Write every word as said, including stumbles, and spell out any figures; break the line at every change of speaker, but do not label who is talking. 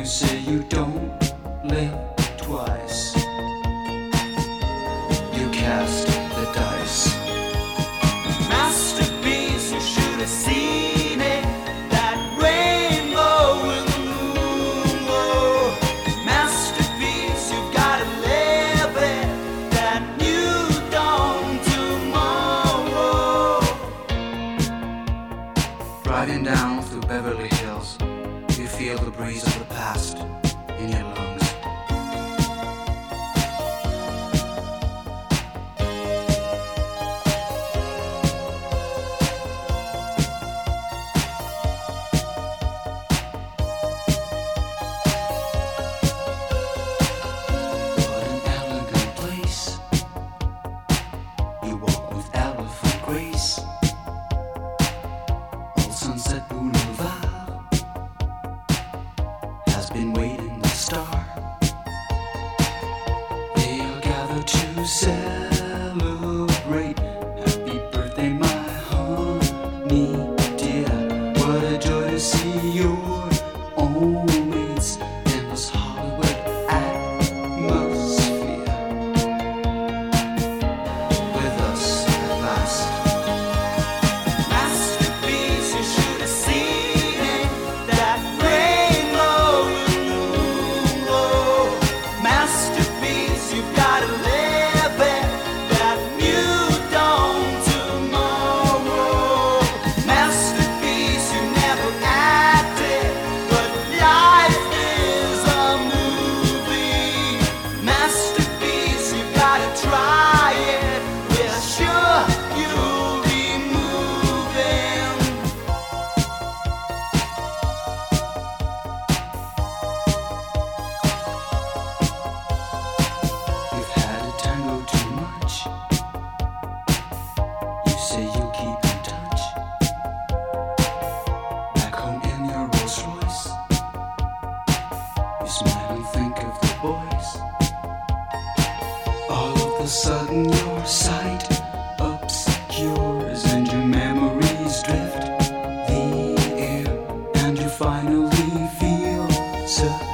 You say you don't live twice. You cast the dice. Masterpiece, you should have seen it. That rainbow in the moonbow. Masterpiece, you gotta live it. That new dawn tomorrow. Driving down through Beverly Hills, you feel the breeze of the past in your lungs. What an elegant place. You walk with elephant grace. Old Sunset Boulevard has been waiting to start. They are gathered to celebrate. Happy birthday, my honey dear. What a joy to see your own mates in this Hollywood atmosphere. With us at last. Masterpiece, you should have seen it. That rainbow in the moonbow. Masterpiece, you've gotta live it. That new dawn tomorrow. Masterpiece, you never acted, but life is a movie. Masterpiece, you gotta try it. We're sure you'll be moving. You've had a tango too much. You say you'll keep in touch. Back home in your Rolls Royce, you smile and think of the boys. All of a sudden your sight obscures and your memories drift the air, and you finally feel secure.